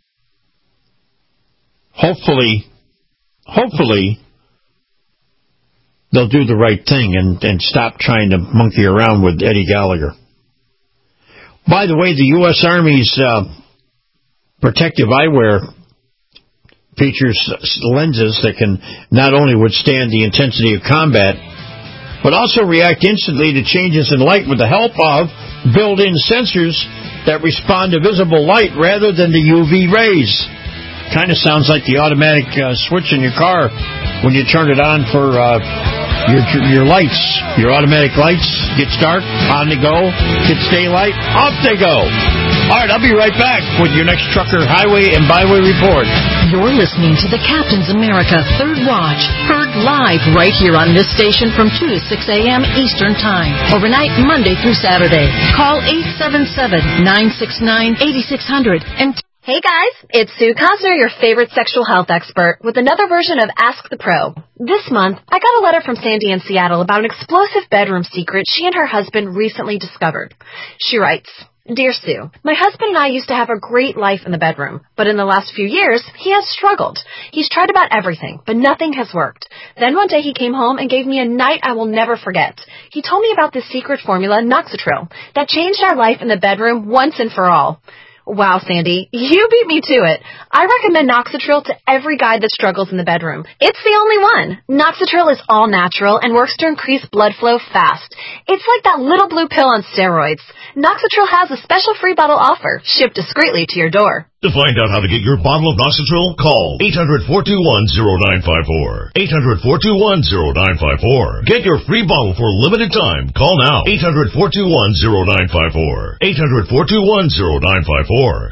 S5: Hopefully, hopefully, they'll do the right thing and, and stop trying to monkey around with Eddie Gallagher. By the way, the U S. Army's uh, protective eyewear features lenses that can not only withstand the intensity of combat, but also react instantly to changes in light with the help of built-in sensors that respond to visible light rather than the U V rays. Kind of sounds like the automatic uh, switch in your car when you turn it on for uh, your your lights. Your automatic lights gets dark, on they go, gets daylight, off they go. All right, I'll be right back with your next Trucker Highway and Byway Report.
S7: You're listening to the Captain's America Third Watch, heard live right here on this station from two to six a.m. Eastern Time, overnight Monday through Saturday. Call eight seven seven, nine six nine, eight six zero zero and
S21: Hey guys, it's Sue Cosner, your favorite sexual health expert, with another version of Ask the Pro. This month, I got a letter from Sandy in Seattle about an explosive bedroom secret she and her husband recently discovered. She writes, Dear Sue, my husband and I used to have a great life in the bedroom, but in the last few years, he has struggled. He's tried about everything, but nothing has worked. Then one day he came home and gave me a night I will never forget. He told me about this secret formula, Noxitril, that changed our life in the bedroom once and for all. Wow, Sandy, you beat me to it. I recommend Noxitril to every guy that struggles in the bedroom. It's the only one. Noxitril is all natural and works to increase blood flow fast. It's like that little blue pill on steroids. Noxitril has a special free bottle offer, shipped discreetly to your door.
S3: To find out how to get your bottle of Noxitrol, call eight hundred, four two one, zero nine five four. eight hundred, four two one, zero nine five four. Get your free bottle for a limited time. Call now. eight hundred, four two one, zero nine five four. eight hundred, four two one, zero nine five four.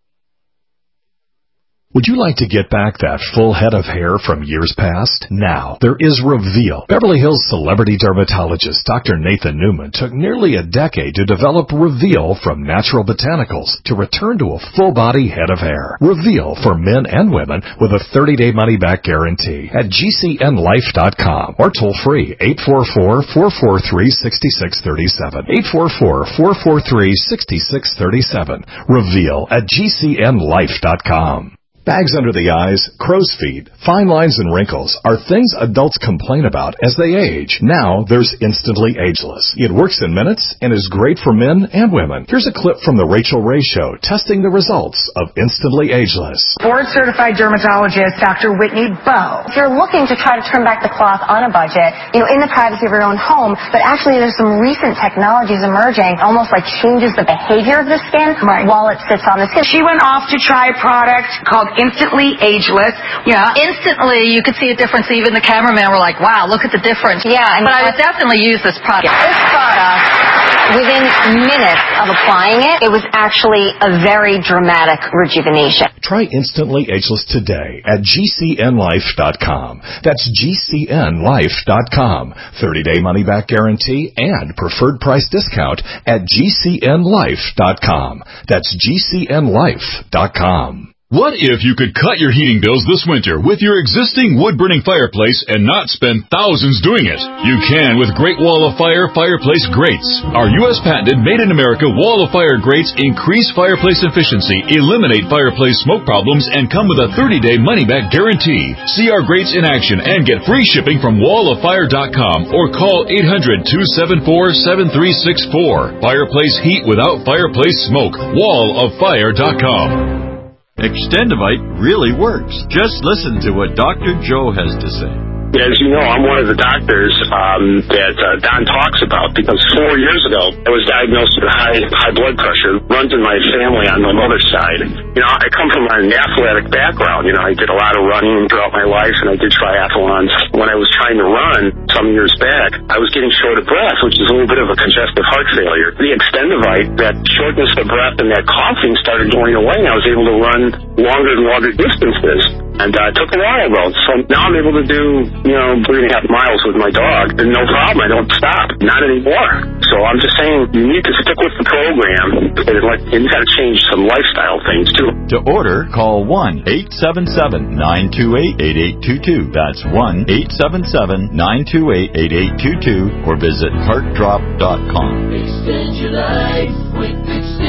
S19: Would you like to get back that full head of hair from years past? Now, there is Reveal. Beverly Hills celebrity dermatologist Doctor Nathan Newman took nearly a decade to develop Reveal from natural botanicals to return to a full-body head of hair. Reveal for men and women with a thirty-day money-back guarantee at G C N life dot com or toll-free eight four four, four four three, six six three seven. eight four four, four four three, six six three seven. Reveal at G C N life dot com. Bags under the eyes, crow's feet, fine lines, and wrinkles are things adults complain about as they age. Now there's Instantly Ageless. It works in minutes and is great for men and women. Here's a clip from the Rachel Ray Show testing the results of Instantly Ageless.
S22: Board-certified dermatologist Doctor Whitney Bowe.
S16: If you're looking to try to turn back the clock on a budget, you know, in the privacy of your own home, but actually there's some recent technologies emerging, almost like changes the behavior of the skin right. while it sits on the skin.
S22: She went off to try a product called Instantly Ageless.
S21: Yeah, instantly you could see a difference. Even the cameraman were like, wow, look at the difference.
S16: Yeah. And
S21: but I would definitely use this product.
S16: This product, within minutes of applying it, it was actually a very dramatic rejuvenation.
S19: Try Instantly Ageless today at G C N life dot com. That's G C N life dot com. thirty-day money-back guarantee and preferred price discount at G C N life dot com. That's G C N life dot com.
S1: What if you could cut your heating bills this winter with your existing wood-burning fireplace and not spend thousands doing it? You can with Great Wall of Fire fireplace grates. Our U S patented made-in-America Wall of Fire grates increase fireplace efficiency, eliminate fireplace smoke problems, and come with a thirty-day money-back guarantee. See our grates in action and get free shipping from wall of fire dot com or call eight hundred, two seven four, seven three six four. Fireplace heat without fireplace smoke. wall of fire dot com.
S23: Extendivite really works. Just listen to what Doctor Joe has to say.
S24: As you know, I'm one of the doctors um, that uh, Don talks about because four years ago I was diagnosed with high high blood pressure. Runs in my family on my mother's side. You know, I come from an athletic background. You know, I did a lot of running throughout my life, and I did triathlons. When I was trying to run some years back, I was getting short of breath, which is a little bit of a congestive heart failure. The Extendivite, that shortness of breath and that coughing started going away, and I was able to run longer and longer distances. And uh, I took a while though, so now I'm able to do, you know, three and a half miles with my dog, and no problem. I don't stop, not anymore. So I'm just saying, you need to stick with the program, and like, and you got to change some lifestyle things too.
S23: To order, call one eight seven seven, nine two eight, eight eight two two. That's one eight seven seven, nine two eight, eight eight two two, or visit heart drop dot com.
S25: Extend your life with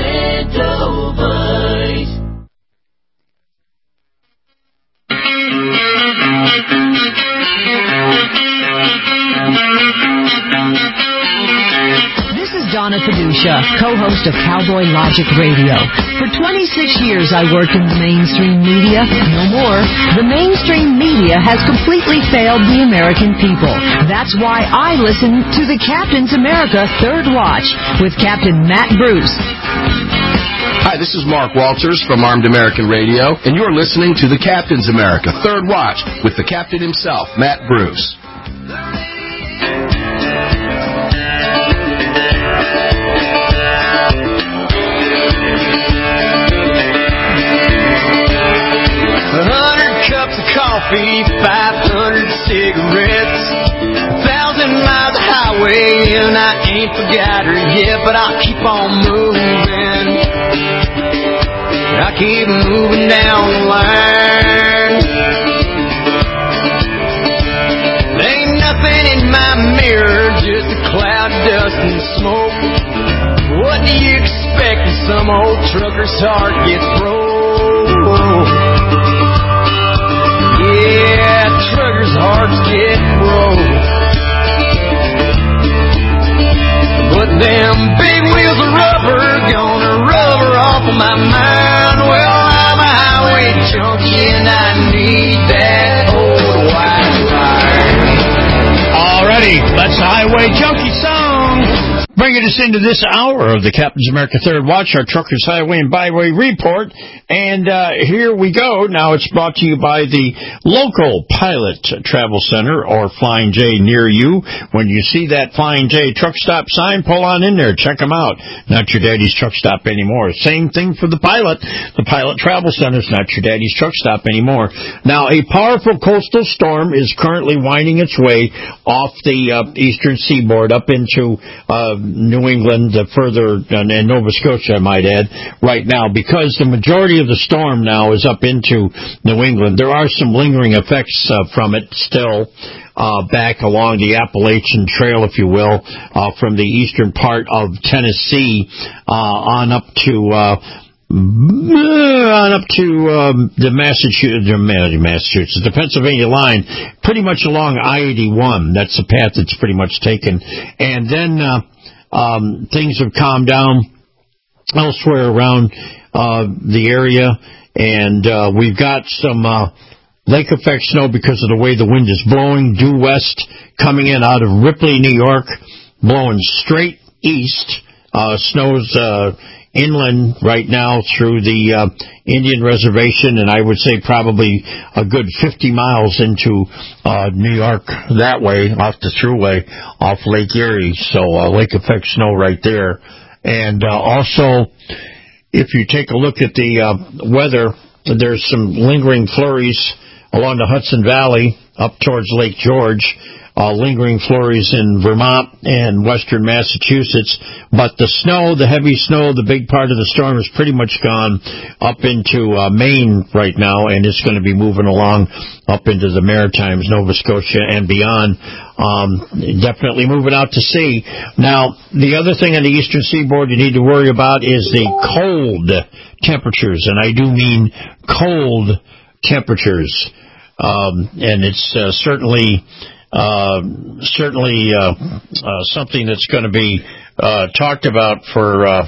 S25: Extendivite.
S7: This is Donna Fiducia, co-host of Cowboy Logic Radio. For twenty-six years I worked in the mainstream media. No more. The mainstream media has completely failed the American people. That's why I listen to the Captain's America Third Watch with Captain Matt Bruce.
S26: Hi, this is Mark Walters from Armed American Radio, and you're listening to the Captain's America Third Watch with the captain himself, Matt Bruce.
S27: A hundred cups of coffee, five hundred cigarettes, a thousand miles of highway, and I ain't forgot her yet, but I'll keep on moving. I keep moving down the line. There ain't nothing in my mirror, just a cloud of dust and smoke. What do you expect when some old trucker's heart gets broke? Yeah, truckers' hearts get broke. But them big wheels of rubber gonna rubber off of my mind. Well, I'm a highway junkie and I need that old white ride.
S5: Alrighty, that's a Highway Junkie song. Bring bringing us into this hour of the Captain's America Third Watch, our Truckers Highway and Byway Report. And uh, here we go. Now it's brought to you by the local Pilot Travel Center or Flying J near you. When you see that Flying J truck stop sign, pull on in there. Check them out. Not your daddy's truck stop anymore. Same thing for the Pilot. The Pilot Travel Center is not your daddy's truck stop anymore. Now, a powerful coastal storm is currently winding its way off the uh, eastern seaboard up into uh, New England, uh, further, uh, and Nova Scotia, I might add, right now, because the majority of the storm now is up into New England. There are some lingering effects uh, from it still uh, back along the Appalachian Trail, if you will, uh, from the eastern part of Tennessee uh, on up to uh, on up to um, the Massachusetts, Massachusetts, the Pennsylvania line, pretty much along I eighty-one. That's the path that's pretty much taken. And then uh, um, things have calmed down elsewhere around uh, the area, and uh, we've got some uh, lake effect snow because of the way the wind is blowing due west, coming in out of Ripley, New York, blowing straight east. Uh, snow's uh, inland right now through the uh, Indian Reservation, and I would say probably a good fifty miles into uh, New York that way, off the thruway, off Lake Erie. So uh, lake effect snow right there. And uh, also, if you take a look at the uh, weather, there's some lingering flurries along the Hudson Valley up towards Lake George. Uh, lingering flurries in Vermont and western Massachusetts, but the snow, the heavy snow, the big part of the storm is pretty much gone up into uh, Maine right now, and it's going to be moving along up into the Maritimes, Nova Scotia, and beyond. Um, definitely moving out to sea. Now, the other thing on the eastern seaboard you need to worry about is the cold temperatures, and I do mean cold temperatures, um, and it's uh, certainly... Uh, certainly uh, uh, something that's going to be uh, talked about for uh,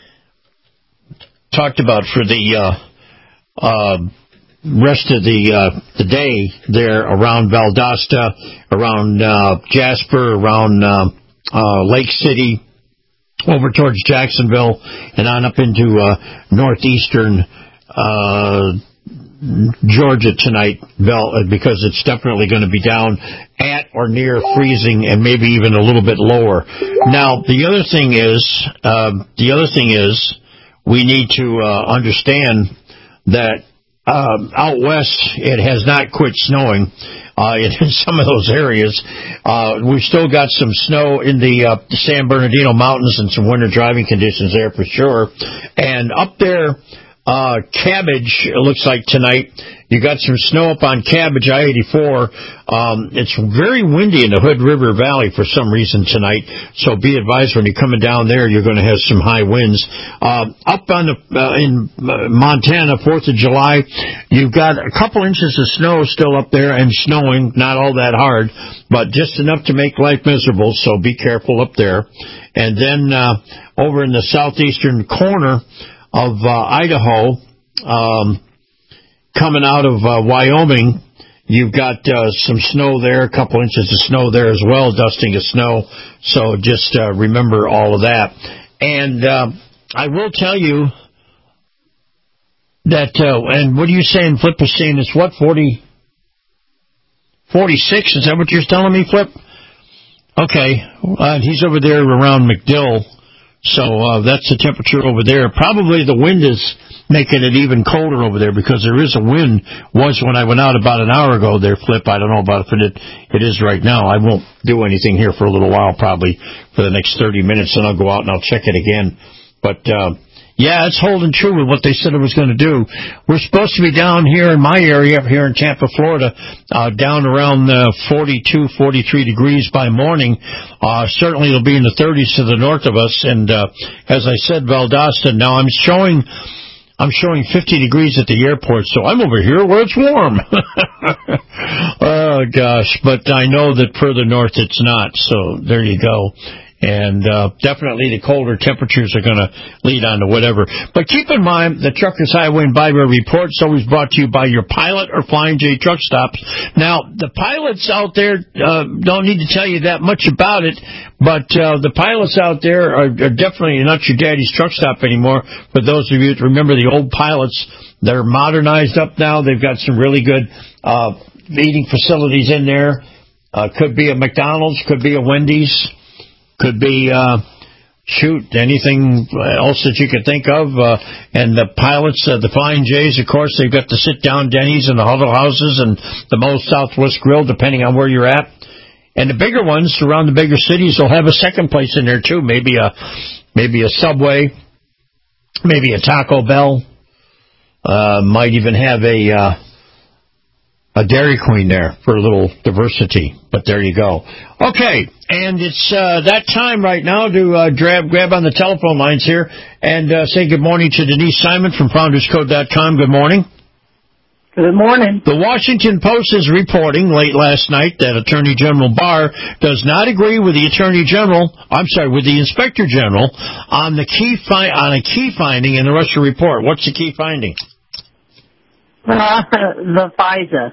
S5: talked about for the uh, uh, rest of the uh, the day there around Valdosta, around uh, Jasper, around uh, uh, Lake City, over towards Jacksonville, and on up into uh, northeastern Uh, Georgia tonight, because it's definitely going to be down at or near freezing, and maybe even a little bit lower. Now, the other thing is, uh, the other thing is, we need to uh, understand that uh, out west it has not quit snowing. Uh, in some of those areas, uh, we've still got some snow in the uh, San Bernardino Mountains and some winter driving conditions there for sure. And up there. Uh, Cabbage, it looks like tonight, you got some snow up on Cabbage, I eighty-four. Um, it's very windy in the Hood River Valley for some reason tonight, so be advised when you're coming down there, you're going to have some high winds. Uh, up on the, uh, in Montana, fourth of July, you've got a couple inches of snow still up there and snowing, not all that hard, but just enough to make life miserable, so be careful up there. And then uh, over in the southeastern corner of uh, Idaho, um, coming out of uh, Wyoming, you've got uh, some snow there, a couple inches of snow there as well, dusting of snow, so just uh, remember all of that. And uh, I will tell you that, uh, and what are you saying, Flip is saying it's what, forty, forty-six, is that what you're telling me, Flip? Okay, uh, he's over there around McDill. So uh, that's the temperature over there. Probably the wind is making it even colder over there because there is a wind. Was when I went out about an hour ago there, Flip. I don't know about if it it is right now. I won't do anything here for a little while, probably for the next thirty minutes, and I'll go out and I'll check it again. But, uh, yeah, it's holding true with what they said it was going to do. We're supposed to be down here in my area, up here in Tampa, Florida, uh, down around uh, forty-two, forty-three degrees by morning. Uh, certainly it'll be in the thirties to the north of us. And uh, as I said, Valdosta, now I'm showing... I'm showing fifty degrees at the airport, so I'm over here where it's warm. Oh, gosh. But I know that further north it's not, so there you go. And uh, definitely the colder temperatures are going to lead on to whatever. But keep in mind, the Truckers Highway and Byway Report is always brought to you by your Pilot or Flying J truck stops. Now, the pilots out there uh, don't need to tell you that much about it, but uh, the pilots out there are, are definitely not your daddy's truck stop anymore. For those of you that remember the old pilots, they're modernized up now. They've got some really good uh, eating facilities in there. Uh, could be a McDonald's, could be a Wendy's. Could be, uh, shoot, anything else that you could think of. Uh, and the pilots, uh, the Flying J's, of course, they've got the sit-down Denny's and the huddle houses and the Moe's Southwest Grill, depending on where you're at. And the bigger ones around the bigger cities will have a second place in there, too. Maybe a, maybe a Subway, maybe a Taco Bell. Uh, might even have a, uh, a Dairy Queen there for a little diversity, but there you go. Okay, and it's uh, that time right now to uh, grab, grab on the telephone lines here and uh, say good morning to Denise Simon from Founders Code dot com. Good morning.
S4: Good morning.
S5: The Washington Post is reporting late last night that Attorney General Barr does not agree with the Attorney General, I'm sorry, with the Inspector General on the key fi- on a key finding in the Russia report. What's the key finding?
S4: Uh, the FISA.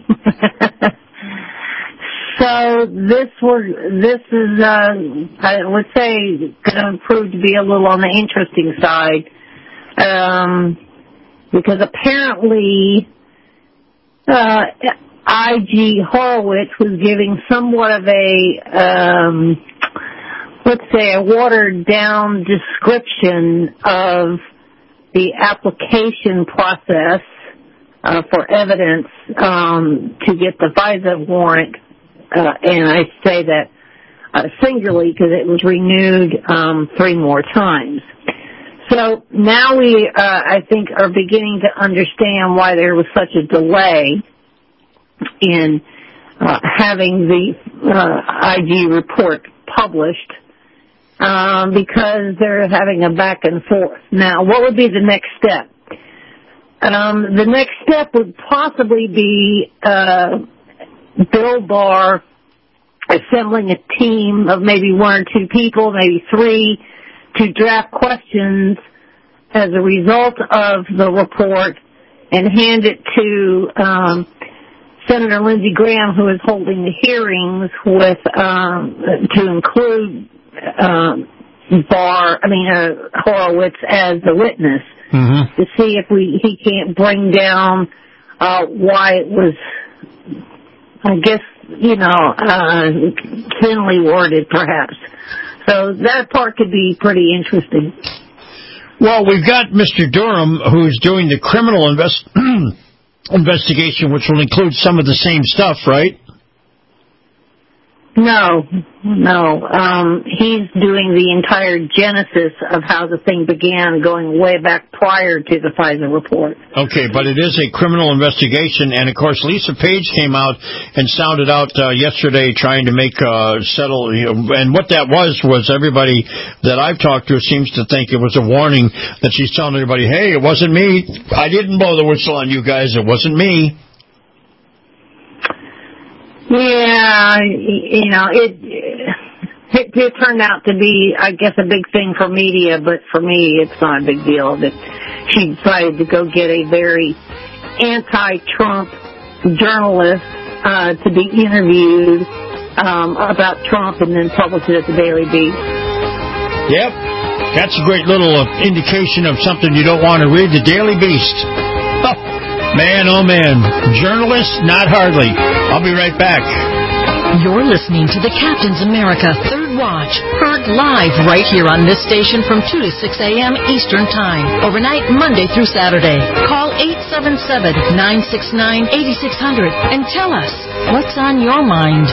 S4: So this was, this is, uh, I would say, going to prove to be a little on the interesting side, um, because apparently, uh, I G Horowitz was giving somewhat of a, um, let's say, a watered down description of the application process Uh, for evidence um, to get the FISA warrant, uh, and I say that uh, singularly because it was renewed um, three more times. So now we, uh, I think, are beginning to understand why there was such a delay in uh, having the uh, I G report published, um, because they're having a back and forth. Now, what would be the next step? Um, the next step would possibly be uh, Bill Barr assembling a team of maybe one or two people, maybe three, to draft questions as a result of the report and hand it to um, Senator Lindsey Graham, who is holding the hearings, with um, to include um, Barr, I mean uh, Horowitz as the witness. Mm-hmm. To see if we he can't bring down uh, why it was, I guess, you know, uh, thinly worded, perhaps. So that part could be pretty interesting.
S5: Well, we've got Mister Durham, who's doing the criminal invest- investigation, which will include some of the same stuff, right?
S4: No, no. Um, he's doing the entire genesis of how the thing began, going way back prior to the FISA report.
S5: Okay, but it is a criminal investigation, and of course, Lisa Page came out and sounded out uh, yesterday, trying to make uh, settle. You know, and what that was was everybody that I've talked to seems to think it was a warning that she's telling everybody, "Hey, it wasn't me. I didn't blow the whistle on you guys. It wasn't me."
S4: Yeah, you know, it, it it turned out to be, I guess, a big thing for media, but for me, it's not a big deal that she decided to go get a very anti-Trump journalist uh, to be interviewed um, about Trump and then publish it at the Daily Beast.
S5: Yep, that's a great little uh, indication of something you don't want to read, the Daily Beast. Oh. Man, oh man. Journalists, not hardly. I'll be right back.
S7: You're listening to the Captain's America Third Watch, heard live right here on this station from two to six a.m. Eastern Time, overnight Monday through Saturday. Call eight seven seven, nine six nine, eight six zero zero and tell us what's on your mind.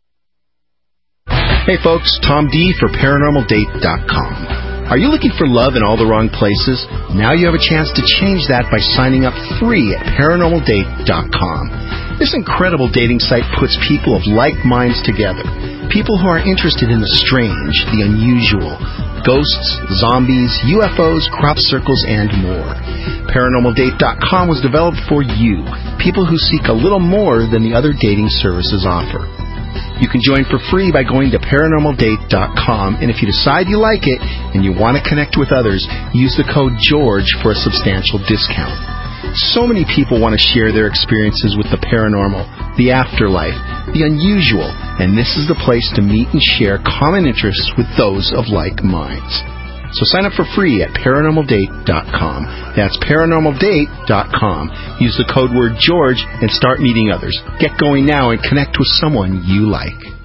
S6: Hey folks, Tom D for Paranormal Date dot com. Are you looking for love in all the wrong places? Now you have a chance to change that by signing up free at Paranormal Date dot com. This incredible dating site puts people of like minds together. People who are interested in the strange, the unusual, ghosts, zombies, U F Os, crop circles, and more. Paranormal Date dot com was developed for you, people who seek a little more than the other dating services offer. You can join for free by going to paranormal date dot com, and if you decide you like it and you want to connect with others, use the code GEORGE for a substantial discount. So many people want to share their experiences with the paranormal, the afterlife, the unusual, and this is the place to meet and share common interests with those of like minds. So sign up for free at paranormal date dot com. That's paranormal date dot com. Use the code word GEORGE and start meeting others. Get going now and connect with someone you like.